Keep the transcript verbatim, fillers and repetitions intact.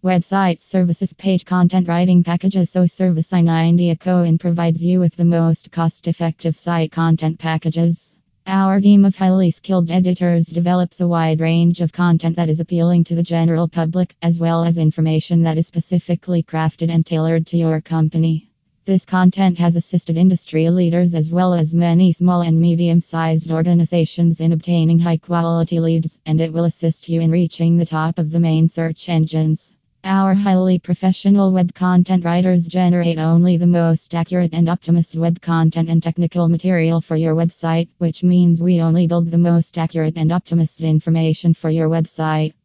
Website services page content writing packages. So Service i ninety Co in provides you with the most cost-effective site content packages. Our team of highly skilled editors develops a wide range of content that is appealing to the general public, as well as information that is specifically crafted and tailored to your company. This content has assisted industry leaders as well as many small and medium-sized organizations in obtaining high-quality leads, and it will assist you in reaching the top of the main search engines. Our highly professional web content writers generate only the most accurate and optimist web content and technical material for your website, which means we only build the most accurate and optimist information for your website.